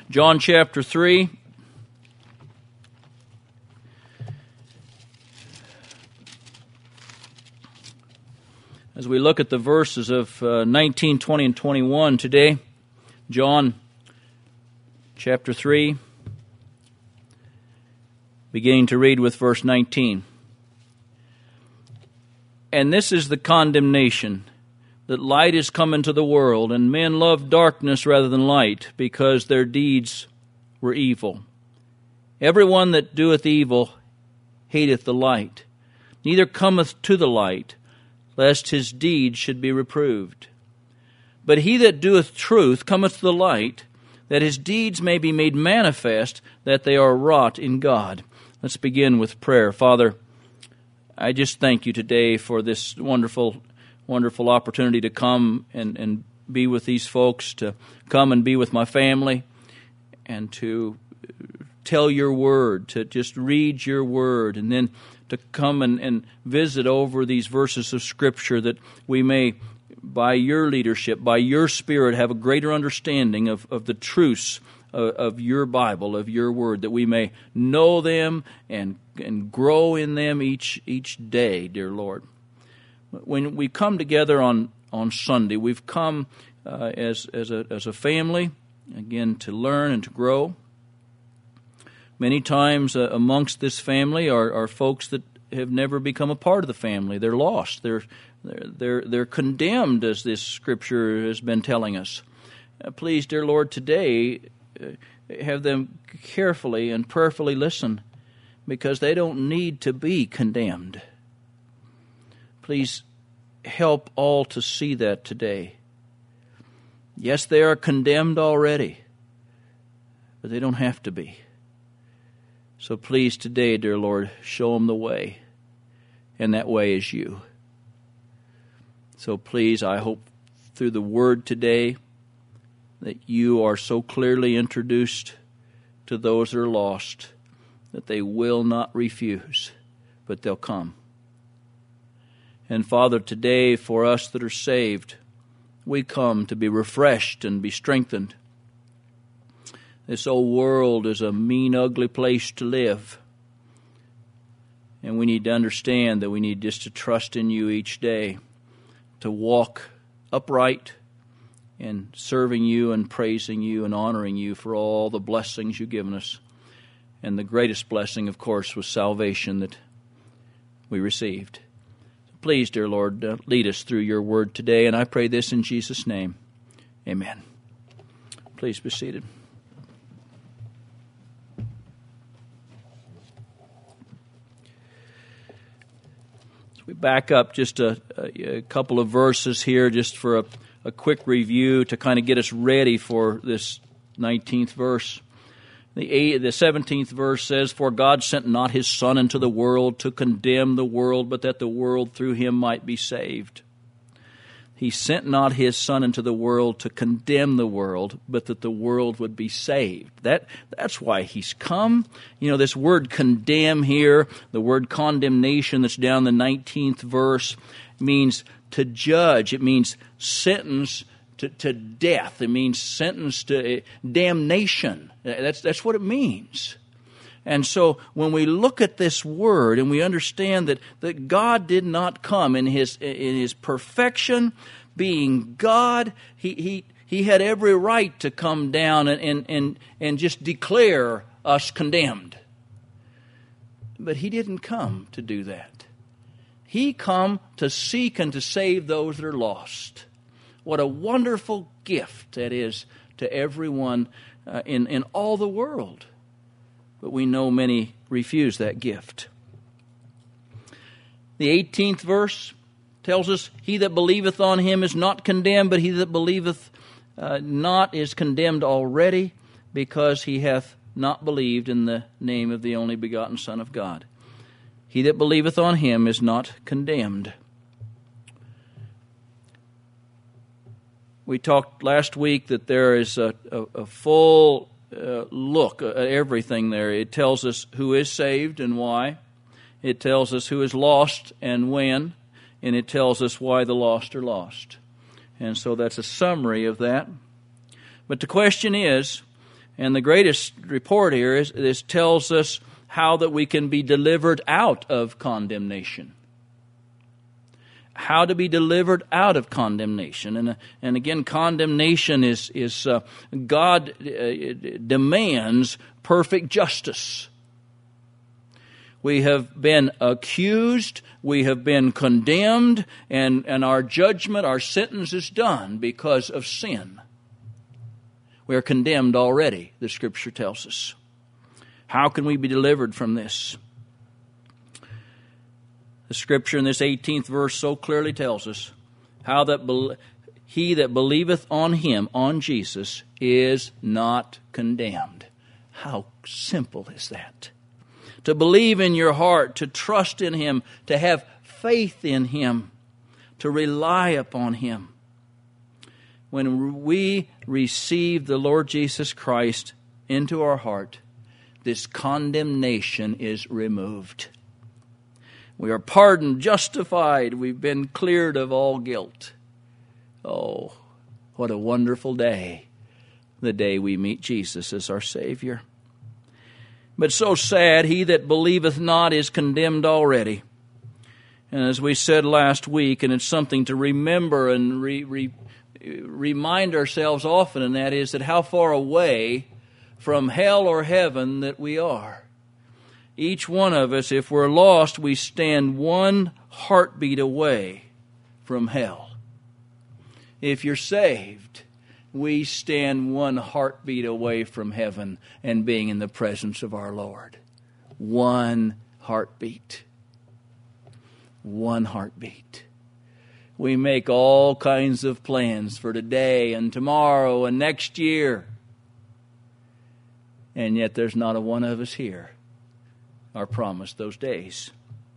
John chapter 3. As we look at the verses of 19, 20, and 21 today, John chapter 3, beginning to read with verse 19. And this is the condemnation, that light is come into the world, and men love darkness rather than light, because their deeds were evil. Everyone that doeth evil hateth the light, neither cometh to the light, lest his deeds should be reproved. But he that doeth truth cometh to the light, that his deeds may be made manifest, that they are wrought in God. Let's begin with prayer. Father, I just thank you today for this wonderful opportunity to come and be with these folks, to come and be with my family, and to tell your word, to just read your word, and then to come and visit over these verses of Scripture, that we may, by your leadership, by your Spirit, have a greater understanding of the truths of your Bible, of your word, that we may know them and grow in them each day, dear Lord. When we come together on Sunday, we've come as a family, again, to learn and to grow. Many times amongst this family are folks that have never become a part of the family. They're lost. They're condemned, as this Scripture has been telling us. Please, dear Lord, today have them carefully and prayerfully listen, because they don't need to be condemned. Please help all to see that today. Yes, they are condemned already, but they don't have to be. So please today, dear Lord, show them the way, and that way is you. So please, I hope through the word today that you are so clearly introduced to those that are lost that they will not refuse, but they'll come. And Father, today for us that are saved, we come to be refreshed and be strengthened. This old world is a mean, ugly place to live. And we need to understand that we need just to trust in you each day, to walk upright and serving you and praising you and honoring you for all the blessings you've given us. And the greatest blessing, of course, was salvation that we received. Please, dear Lord, lead us through your word today, and I pray this in Jesus' name. Amen. Please be seated. We back up just a couple of verses here just for a quick review to kind of get us ready for this 19th verse. The 17th verse says, For God sent not his Son into the world to condemn the world, but that the world through him might be saved. He sent not his Son into the world to condemn the world, but that the world would be saved. That's why he's come. You know, this word condemn here, the word condemnation that's down the 19th verse, means to judge. It means sentence to death. It means sentence to damnation. That's what it means. And so when we look at this word and we understand that God did not come in his perfection, being God, he had every right to come down and just declare us condemned. But he didn't come to do that. He come to seek and to save those that are lost. What a wonderful gift that is to everyone in all the world. But we know many refuse that gift. The 18th verse tells us, He that believeth on him is not condemned, but he that believeth not is condemned already, because he hath not believed in the name of the only begotten Son of God. He that believeth on him is not condemned. We talked last week that there is a full look at everything there. It tells us who is saved and why. It tells us who is lost and when. And it tells us why the lost are lost. And so that's a summary of that. But the question is, And the greatest report here is this tells us how that we can be delivered out of condemnation. How to be delivered out of condemnation. And again, condemnation is God demands perfect justice. We have been accused, we have been condemned, and our judgment, our sentence is done because of sin. We are condemned already, the Scripture tells us. How can we be delivered from this? The Scripture in this 18th verse so clearly tells us how that he that believeth on Him, on Jesus, is not condemned. How simple is that? To believe in your heart, to trust in Him, to have faith in Him, to rely upon Him. When we receive the Lord Jesus Christ into our heart, this condemnation is removed. We are pardoned, justified. We've been cleared of all guilt. Oh, what a wonderful day, the day we meet Jesus as our Savior. But so sad, he that believeth not is condemned already. And as we said last week, and it's something to remember and remind ourselves often, and that is that how far away from hell or heaven that we are. Each one of us, if we're lost, we stand one heartbeat away from hell. If you're saved, we stand one heartbeat away from heaven and being in the presence of our Lord. One heartbeat. One heartbeat. We make all kinds of plans for today and tomorrow and next year. And yet there's not a one of us here are promised those days.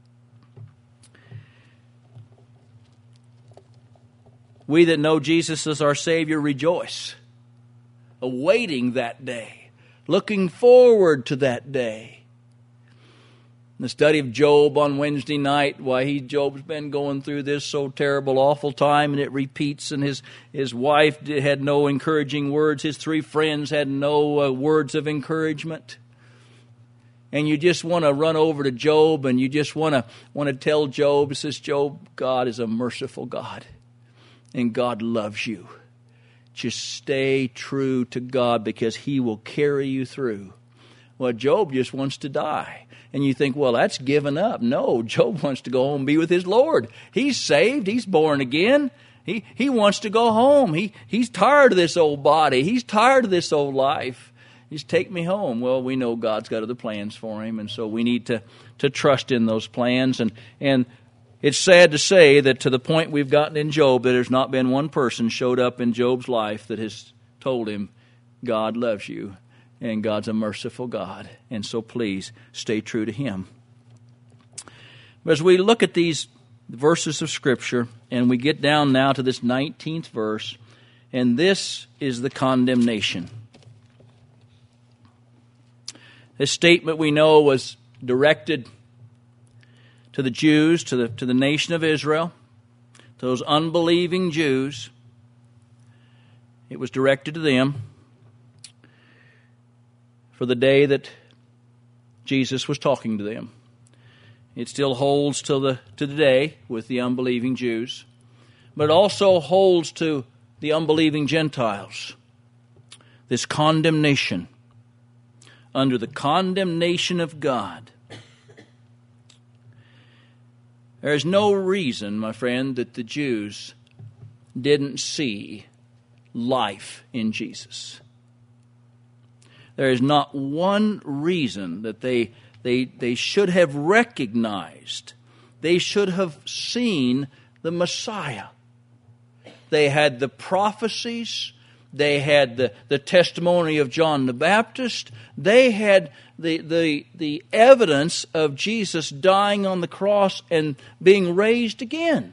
We that know Jesus as our Savior rejoice, awaiting that day, looking forward to that day. The study of Job on Wednesday night, Job's been going through this so terrible, awful time, and it repeats, and his wife had no encouraging words. His 3 friends had no words of encouragement. And you just want to run over to Job, and you just want to tell Job, it says, Job, God is a merciful God. And God loves you. Just stay true to God because He will carry you through. Well, Job just wants to die. And you think, well, that's given up. No, Job wants to go home and be with his Lord. He's saved. He's born again. He wants to go home. He's tired of this old body. He's tired of this old life. He's take me home. Well, we know God's got other plans for him, and so we need to trust in those plans. And it's sad to say that to the point we've gotten in Job, that there's not been one person showed up in Job's life that has told him, God loves you, and God's a merciful God. And so please, stay true to Him. But as we look at these verses of Scripture, and we get down now to this 19th verse, and this is the condemnation. This statement we know was directed to the Jews, to the nation of Israel, to those unbelieving Jews. It was directed to them for the day that Jesus was talking to them. It still holds to the day with the unbelieving Jews, but it also holds to the unbelieving Gentiles. This condemnation. Under the condemnation of God. There is no reason, my friend, that the Jews didn't see life in Jesus. There is not one reason that they should have recognized, they should have seen the Messiah. They had the prophecies, they had the testimony of John the Baptist, they had the evidence of Jesus dying on the cross and being raised again.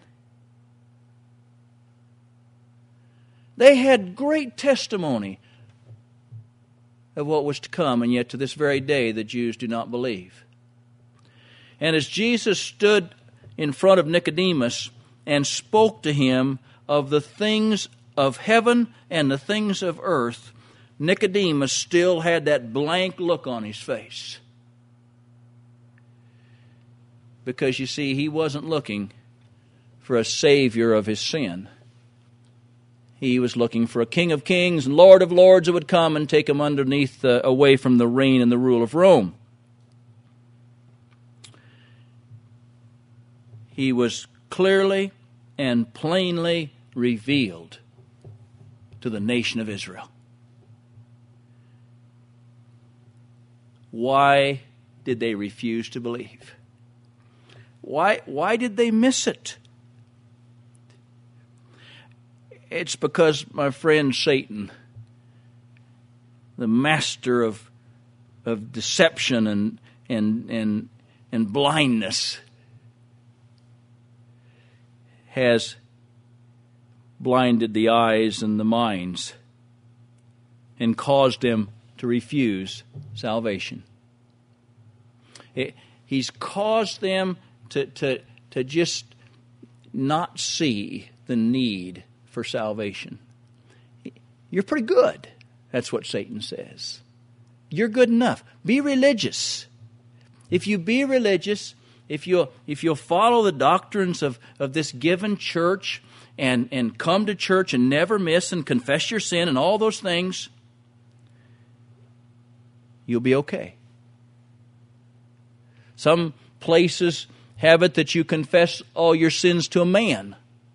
They had great testimony of what was to come, and yet to this very day the Jews do not believe. And as Jesus stood in front of Nicodemus and spoke to him of the things of heaven and the things of earth, Nicodemus still had that blank look on his face. Because you see, he wasn't looking for a Savior of his sin. He was looking for a King of Kings and Lord of Lords who would come and take him away from the reign and the rule of Rome. He was clearly and plainly revealed to the nation of Israel. Why did they refuse to believe? Why did they miss it? It's because, my friend, Satan, the master of deception and blindness, has blinded the eyes and the minds and caused them to refuse salvation. He's caused them to just not see the need for salvation. You're pretty good. That's what Satan says. You're good enough. Be religious. If you be religious, if you'll follow the doctrines of this given church and come to church and never miss and confess your sin and all those things, you'll be okay. Some places have it that you confess all your sins to a man.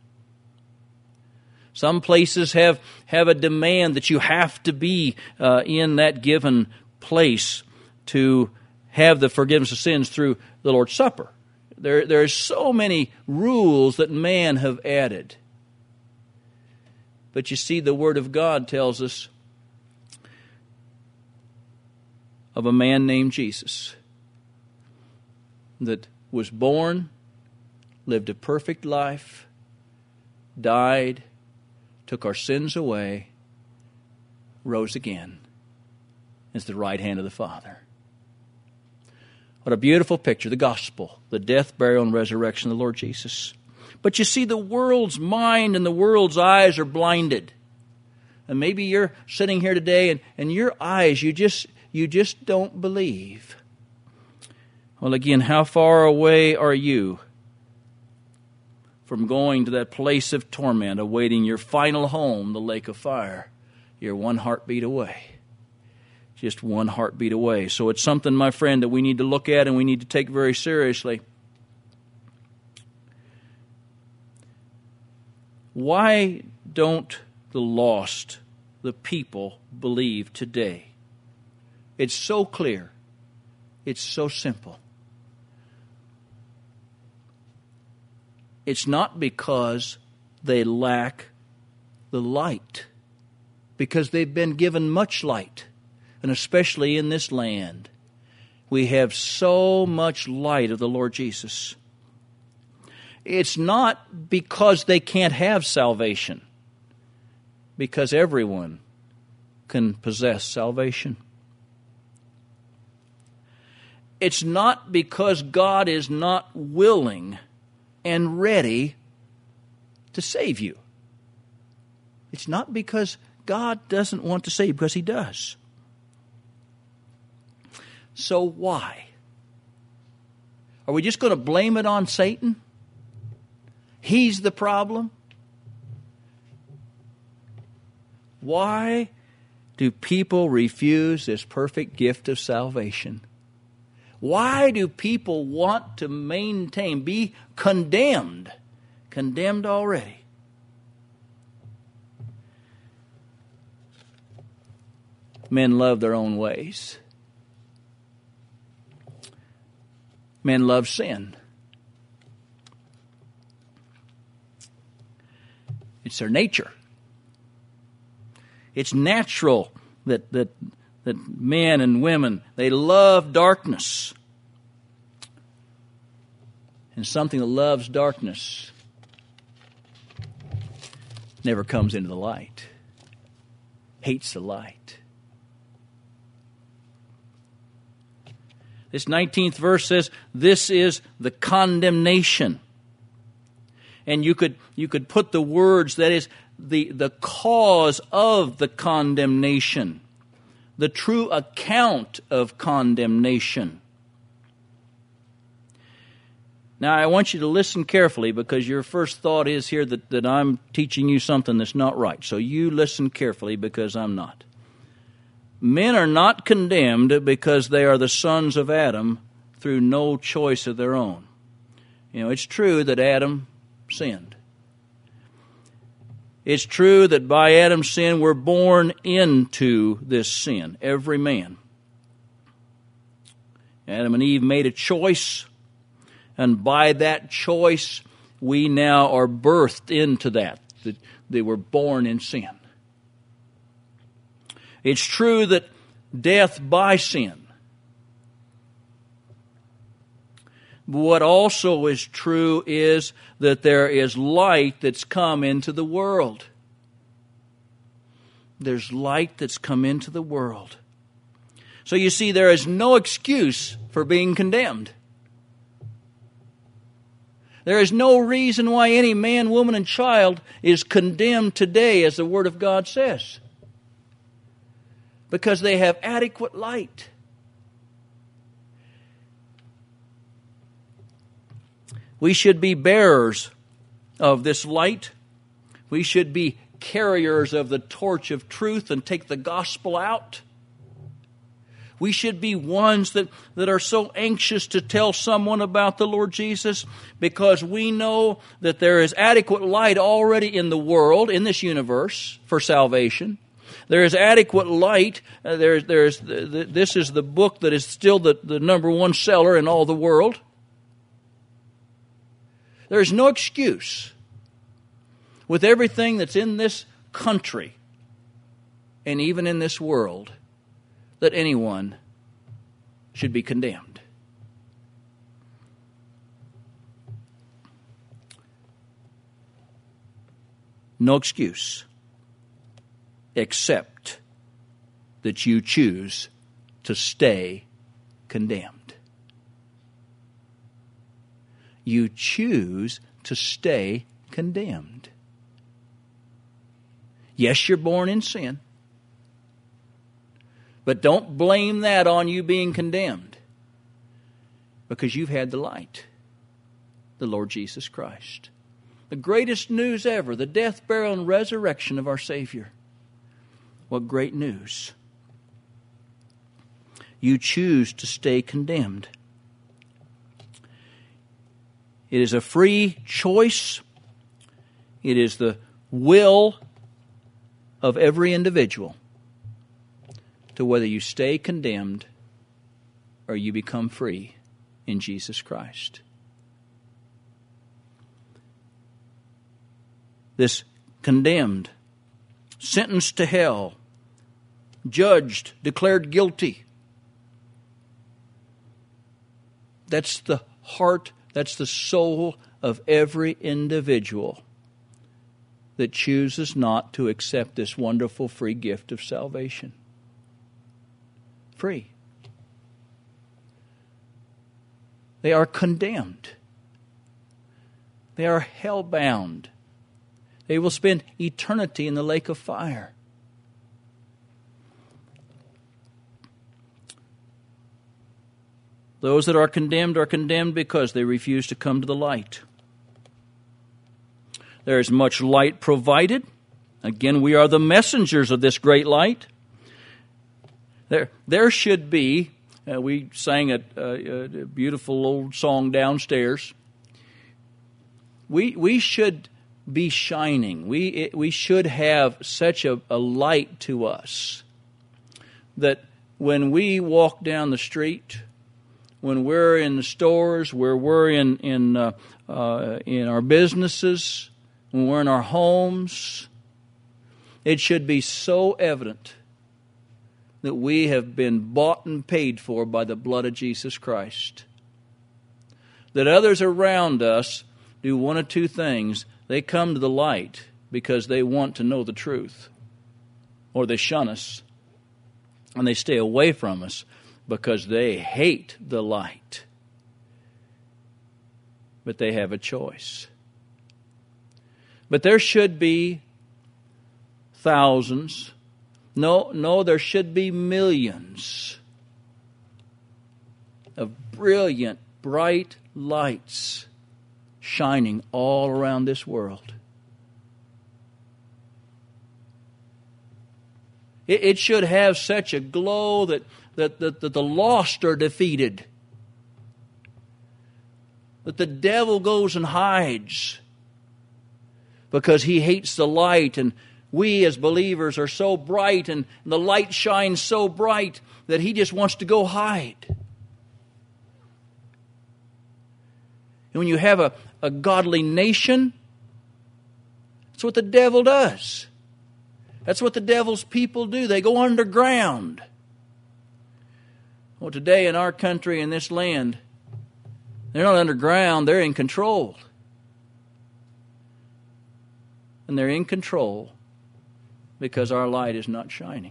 Some places have a demand that you have to be in that given place to have the forgiveness of sins through the Lord's Supper. There are so many rules that man have added. But you see, the Word of God tells us of a man named Jesus that was born, lived a perfect life, died, took our sins away, rose again, is the right hand of the Father. What a beautiful picture, the gospel, the death, burial, and resurrection of the Lord Jesus. But you see, the world's mind and the world's eyes are blinded. And maybe you're sitting here today and your eyes, you just don't believe. Well, again, how far away are you from going to that place of torment, awaiting your final home, the lake of fire? You're one heartbeat away. Just one heartbeat away. So it's something, my friend, that we need to look at and we need to take very seriously. Why don't the lost, the people, believe today? It's so clear. It's so simple. It's not because they lack the light, because they've been given much light, and especially in this land. We have so much light of the Lord Jesus. It's not because they can't have salvation, because everyone can possess salvation. It's not because God is not willing and ready to save you. It's not because God doesn't want to save you, because He does. So why? Are we just going to blame it on Satan? He's the problem? Why do people refuse this perfect gift of salvation? Why do people want to be condemned already? Men love their own ways. Men love sin. It's their nature. It's natural that men and women, they love darkness. And something that loves darkness never comes into the light. Hates the light. This 19th verse says, this is the condemnation. And you could put the words, that is, the cause of the condemnation. the true account of condemnation. Now, I want you to listen carefully, because your first thought is here that I'm teaching you something that's not right. So you listen carefully, because I'm not. Men are not condemned because they are the sons of Adam through no choice of their own. You know, it's true that Adam sinned. It's true that by Adam's sin we're born into this sin, every man. Adam and Eve made a choice, and by that choice we now are birthed into that they were born in sin. It's true that death by sin. But what also is true is that there is light that's come into the world. There's light that's come into the world. So you see, there is no excuse for being condemned. There is no reason why any man, woman, and child is condemned today, as the Word of God says. Because they have adequate light. We should be bearers of this light. We should be carriers of the torch of truth and take the gospel out. We should be ones that are so anxious to tell someone about the Lord Jesus, because we know that there is adequate light already in the world, in this universe, for salvation. There is adequate light. This is the book that is still the number one seller in all the world. There is no excuse with everything that's in this country and even in this world that anyone should be condemned. No excuse, except that you choose to stay condemned. You choose to stay condemned. Yes, you're born in sin. But don't blame that on you being condemned, because you've had the light, the Lord Jesus Christ. The greatest news ever, the death, burial, and resurrection of our Savior. What great news. You choose to stay condemned. It is a free choice. It is the will of every individual to whether you stay condemned or you become free in Jesus Christ. This condemned, sentenced to hell, judged, declared guilty. That's the heart, that's the soul of every individual that chooses not to accept this wonderful free gift of salvation. Free. They are condemned. They are hell-bound. They will spend eternity in the lake of fire. Those that are condemned because they refuse to come to the light. There is much light provided. Again, we are the messengers of this great light. There should be, we sang a beautiful old song downstairs. We should be shining. We should have such a light to us that when we walk down the street, when we're in the stores, where we're in our businesses, when we're in our homes, it should be so evident that we have been bought and paid for by the blood of Jesus Christ. That others around us do one of two things. They come to the light because they want to know the truth, or they shun us and they stay away from us because they hate the light. But they have a choice. But there should be thousands No, there should be millions of brilliant, bright lights shining all around this world. It should have such a glow that the lost are defeated, that the devil goes and hides because he hates the light, and we as believers are so bright and the light shines so bright that he just wants to go hide. And when you have a godly nation, that's what the devil does. That's what the devil's people do. They go underground. Well, today in our country, in this land, they're not underground, they're in control. And they're in control because our light is not shining.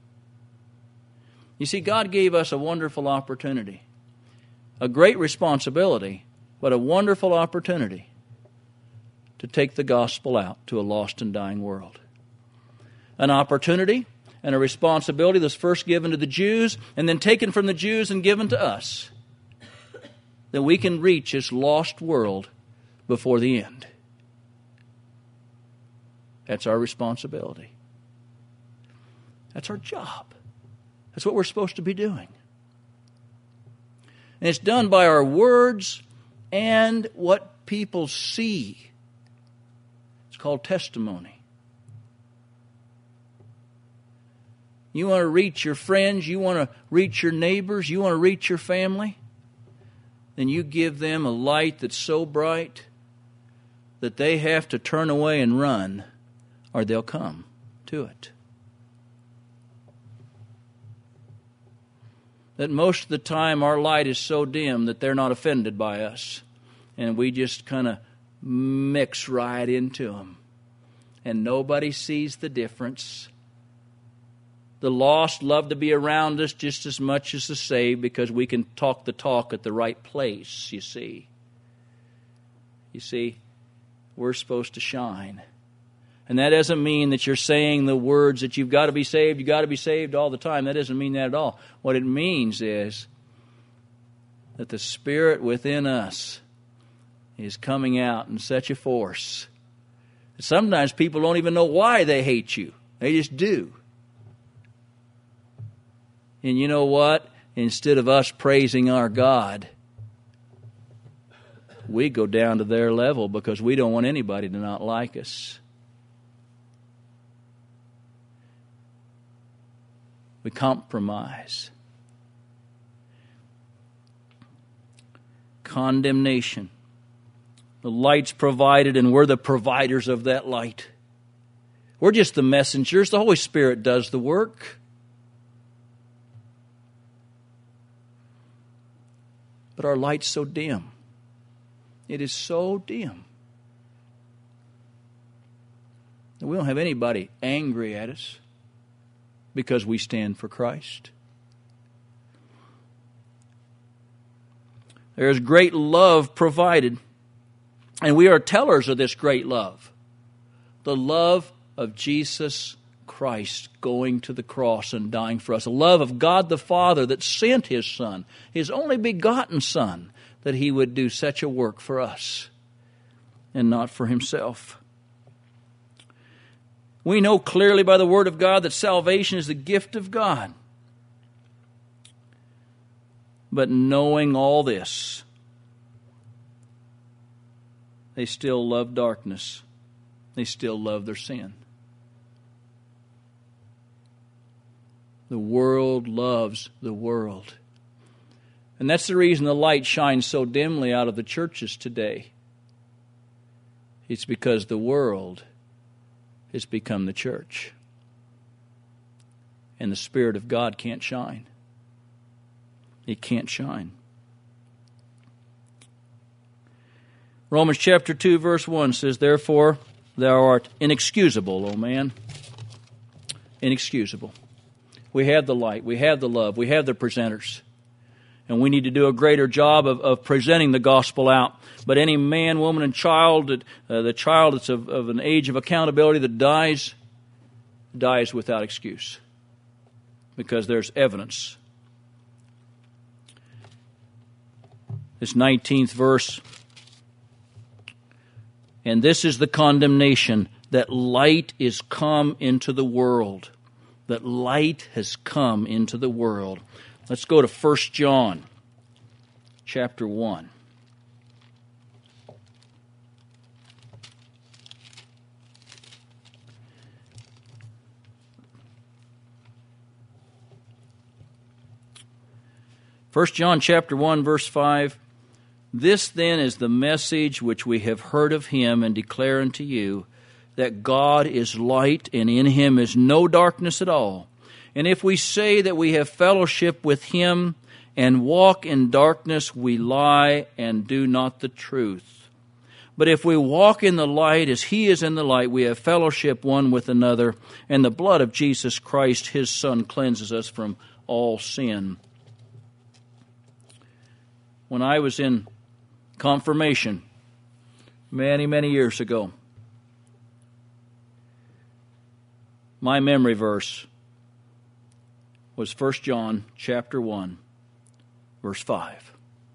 You see, God gave us a wonderful opportunity, a great responsibility, but a wonderful opportunity to take the gospel out to a lost and dying world. An opportunity and a responsibility that's first given to the Jews and then taken from the Jews and given to us, that we can reach this lost world before the end. That's our responsibility. That's our job. That's what we're supposed to be doing. And it's done by our words and what people see. It's called testimony. You want to reach your friends, you want to reach your neighbors, you want to reach your family, then you give them a light that's so bright that they have to turn away and run, or they'll come to it. That most of the time our light is so dim that they're not offended by us, and we just kind of mix right into them, and nobody sees the difference. The lost love to be around us just as much as the saved because we can talk the talk at the right place, you see. You see, we're supposed to shine. And that doesn't mean that you're saying the words that you've got to be saved all the time. That doesn't mean that at all. What it means is that the Spirit within us is coming out in such a force. Sometimes people don't even know why they hate you. They just do. And you know what? Instead of us praising our God, we go down to their level because we don't want anybody to not like us. We compromise. Condemnation. The light's provided, and we're the providers of that light. We're just the messengers. The Holy Spirit does the work. But our light's so dim. It is so dim. We don't have anybody angry at us because we stand for Christ. There is great love provided, and we are tellers of this great love. The love of Jesus Christ going to the cross and dying for us. The love of God the Father that sent His Son, His only begotten Son, that He would do such a work for us and not for Himself. We know clearly by the Word of God that salvation is the gift of God. But knowing all this, they still love darkness. They still love their sin. The world loves the world. And that's the reason the light shines so dimly out of the churches today. It's because the world has become the church. And the Spirit of God can't shine. It can't shine. Romans chapter 2 verse 1 says, "Therefore thou art inexcusable, O man." Inexcusable. We have the light, we have the love, we have the presenters. And we need to do a greater job of presenting the gospel out. But any man, woman, and child, the child that's of an age of accountability that dies without excuse. because there's evidence. This 19th verse, and this is the condemnation, that light is come into the world. That light has come into the world. Let's go to 1 John chapter 1. First John chapter 1, verse 5. This then is the message which we have heard of him and declare unto you, that God is light, and in him is no darkness at all. And if we say that we have fellowship with him and walk in darkness, we lie and do not the truth. But if we walk in the light as he is in the light, we have fellowship one with another, and the blood of Jesus Christ, his Son, cleanses us from all sin. When I was in confirmation many, many years ago, my memory verse was 1 John chapter 1, verse 5.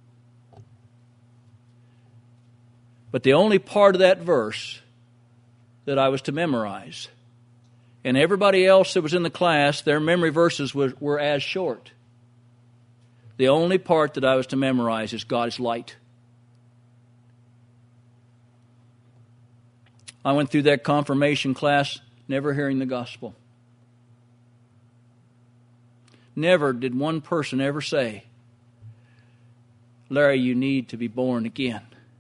But the only part of that verse that I was to memorize, and everybody else that was in the class, their memory verses were as short. The only part that I was to memorize is God is light. I went through that confirmation class never hearing the gospel. Never did one person ever say, Larry, you need to be born again.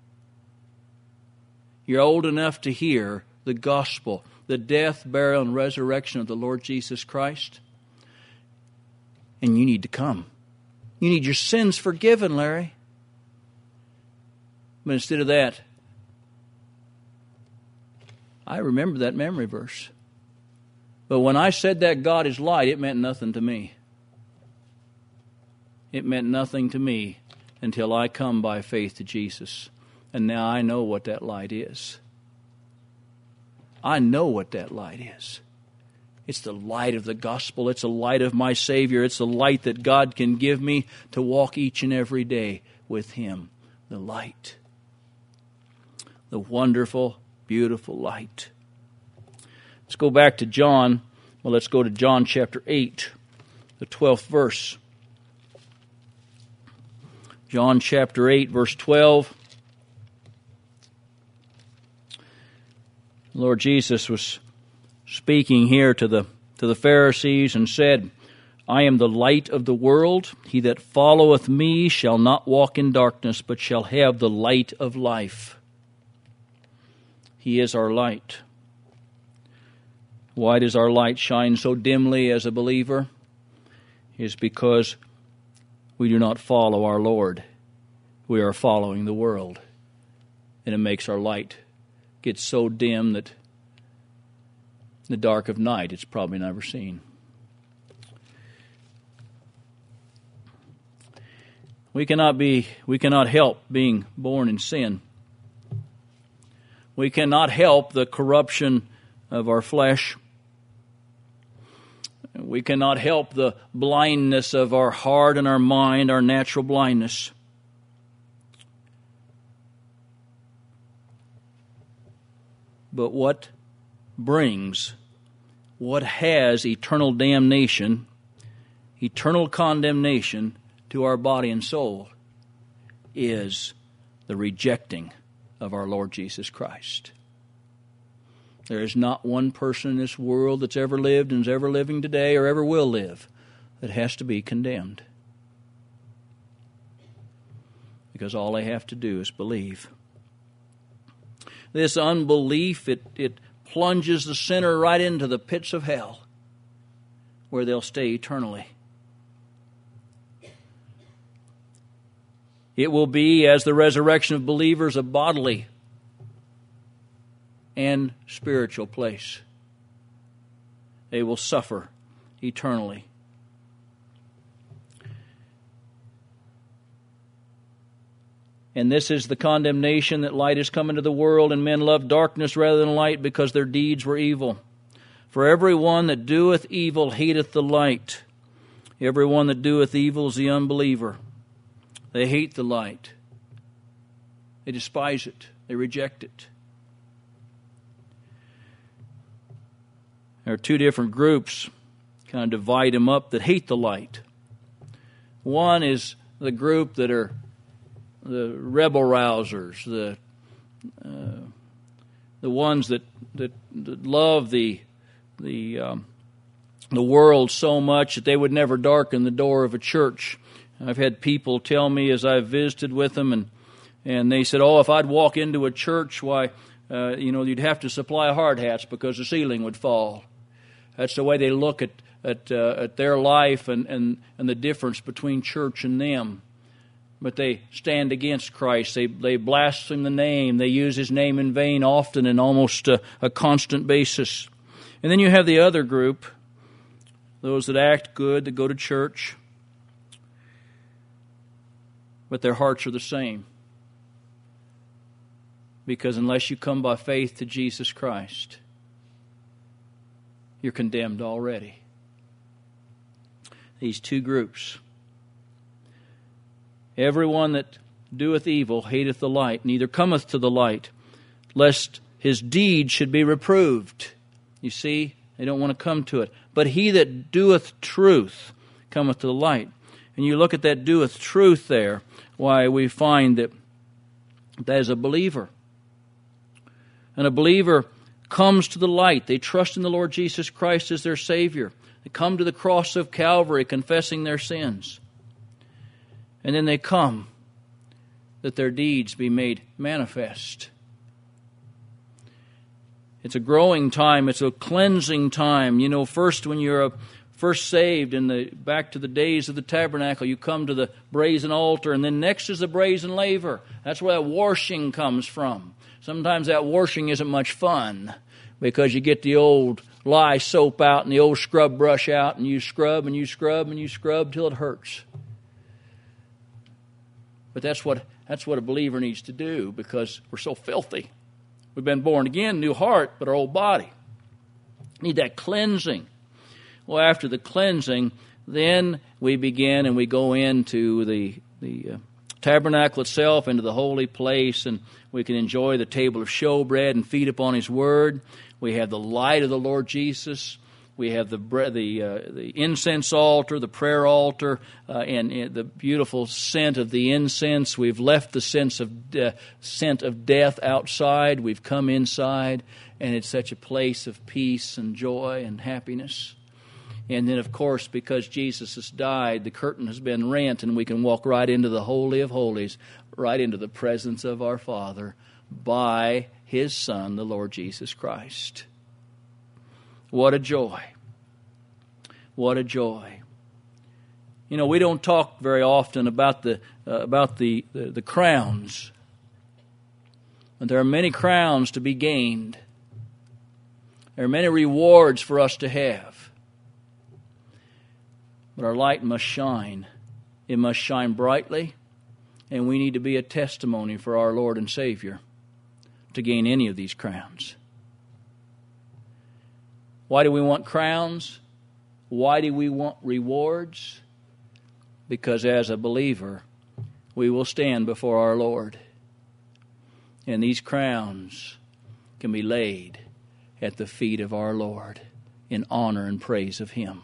You're old enough to hear the gospel, the death, burial, and resurrection of the Lord Jesus Christ, and you need to come. You need your sins forgiven, Larry. But instead of that, I remember that memory verse. But when I said that God is light, it meant nothing to me. It meant nothing to me until I come by faith to Jesus. And now I know what that light is. I know what that light is. It's the light of the gospel. It's the light of my Savior. It's the light that God can give me to walk each and every day with him. The light. The wonderful, beautiful light. Let's go back to John. Well, let's go to John chapter 8, the 12th verse. John chapter 8, verse 12. Lord Jesus was speaking here to the Pharisees and said, I am the light of the world. He that followeth me shall not walk in darkness, but shall have the light of life. He is our light. Why does our light shine so dimly as a believer? It is because we do not follow our Lord. We are following the world. And it makes our light get so dim that in the dark of night it's probably never seen. We cannot help being born in sin. We cannot help the corruption of our flesh. We cannot help the blindness of our heart and our mind, our natural blindness. But what has eternal damnation, eternal condemnation to our body and soul is the rejecting of our Lord Jesus Christ. There is not one person in this world that's ever lived and is ever living today or ever will live that has to be condemned. Because all they have to do is believe. This unbelief, it plunges the sinner right into the pits of hell, where they'll stay eternally. It will be, as the resurrection of believers, a bodily and spiritual place. They will suffer eternally. And this is the condemnation, that light is come into the world, and men love darkness rather than light, because their deeds were evil. For every one that doeth evil hateth the light, Everyone that doeth evil is the unbeliever. They hate the light. They despise it. They reject it. There are two different groups, kind of divide them up, that hate the light. One is the group that are the rebel rousers, the ones that love the world so much that they would never darken the door of a church. I've had people tell me as I've visited with them, and they said, "Oh, if I'd walk into a church, why, you'd have to supply hard hats because the ceiling would fall." That's the way they look at their life and the difference between church and them. But they stand against Christ. They blaspheme the name. They use His name in vain often and almost a constant basis. And then you have the other group, those that act good, that go to church, but their hearts are the same. Because unless you come by faith to Jesus Christ, you're condemned already. These two groups. Everyone that doeth evil hateth the light, neither cometh to the light, lest his deeds should be reproved. You see, they don't want to come to it. But he that doeth truth cometh to the light. And you look at that doeth truth there, why we find that is a believer. And a believer comes to the light. They trust in the Lord Jesus Christ as their Savior. They come to the cross of Calvary confessing their sins. And then they come that their deeds be made manifest. It's a growing time. It's a cleansing time. First when you're first saved back to the days of the tabernacle, you come to the brazen altar, and then next is the brazen laver. That's where that washing comes from. Sometimes that washing isn't much fun because you get the old lye soap out and the old scrub brush out, and you scrub and you scrub and you scrub till it hurts. But that's what a believer needs to do because we're so filthy. We've been born again, new heart, but our old body. Need that cleansing. Well, after the cleansing, then we begin and we go into the tabernacle itself, into the holy place, and we can enjoy the table of showbread and feed upon His Word. We have the light of the Lord Jesus. We have the incense altar, the prayer altar, and the beautiful scent of the incense. We've left the scent of death outside. We've come inside, and it's such a place of peace and joy and happiness. And then, of course, because Jesus has died, the curtain has been rent, and we can walk right into the Holy of Holies, right into the presence of our Father by His Son, the Lord Jesus Christ. What a joy. What a joy. We don't talk very often about the crowns. And there are many crowns to be gained. There are many rewards for us to have. But our light must shine. It must shine brightly, and we need to be a testimony for our Lord and Savior to gain any of these crowns. Why do we want crowns? Why do we want rewards? Because as a believer, we will stand before our Lord. And these crowns can be laid at the feet of our Lord in honor and praise of Him.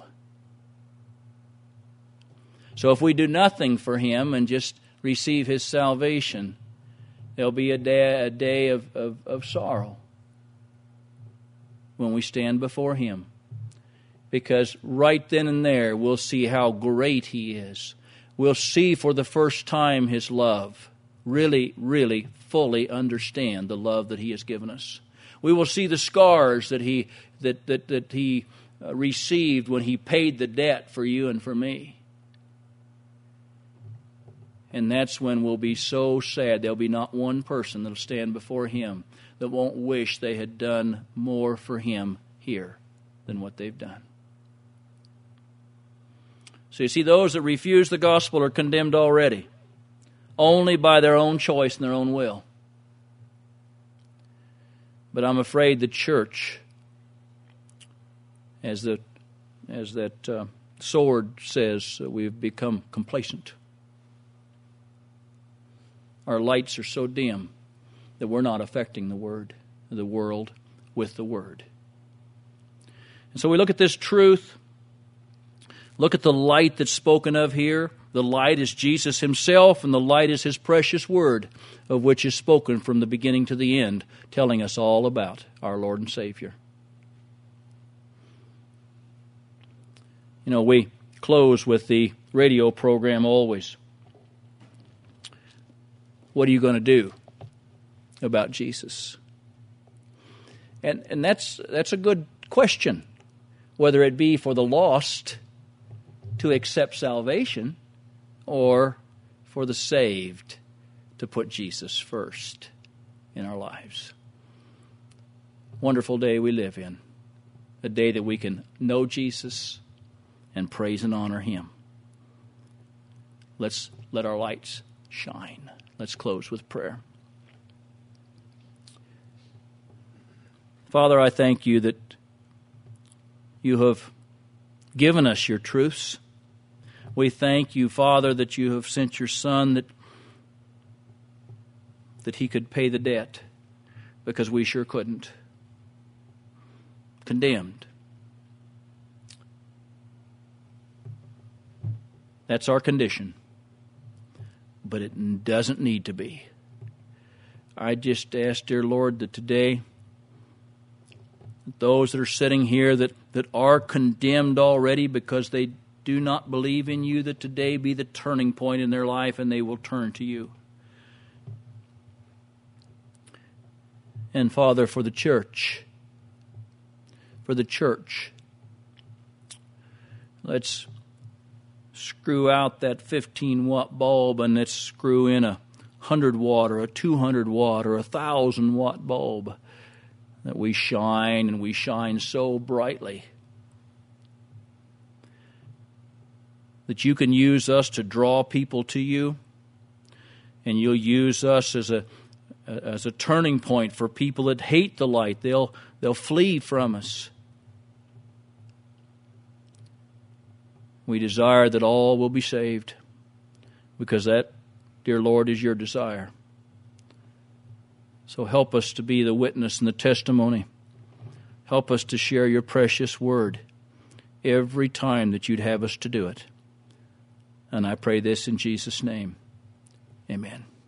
So if we do nothing for Him and just receive His salvation, there'll be a day of sorrow when we stand before Him. Because right then and there, we'll see how great He is. We'll see for the first time His love. Really, really fully understand the love that He has given us. We will see the scars that He received when He paid the debt for you and for me. And that's when we'll be so sad. There'll be not one person that'll stand before Him that won't wish they had done more for Him here than what they've done. So you see, those that refuse the gospel are condemned already, only by their own choice and their own will. But I'm afraid the church, as that sword says we've become complacent. Our lights are so dim that we're not affecting the world with the Word. And so we look at this truth, look at the light that's spoken of here. The light is Jesus himself, and the light is his precious Word, of which is spoken from the beginning to the end, telling us all about our Lord and Savior. You know, we close with the radio program always. What are you going to do about Jesus? And that's a good question, whether it be for the lost to accept salvation or for the saved to put Jesus first in our lives. Wonderful day we live in, a day that we can know Jesus and praise and honor him. Let's let our lights shine. Let's close with prayer. Father, I thank you that you have given us your truths. We thank you, Father, that you have sent your Son that he could pay the debt because we sure couldn't. Condemned. That's our condition. But it doesn't need to be. I just ask, dear Lord, that today those that are sitting here that are condemned already because they do not believe in you, that today be the turning point in their life and they will turn to you. And Father, for the church, let's screw out that 15-watt bulb and let's screw in a 100-watt or a 200-watt or a 1,000-watt bulb, that we shine, and we shine so brightly that you can use us to draw people to you, and you'll use us as a turning point for people that hate the light. They'll flee from us. We desire that all will be saved, because that, dear Lord, is your desire. So help us to be the witness and the testimony. Help us to share your precious word every time that you'd have us to do it. And I pray this in Jesus' name. Amen.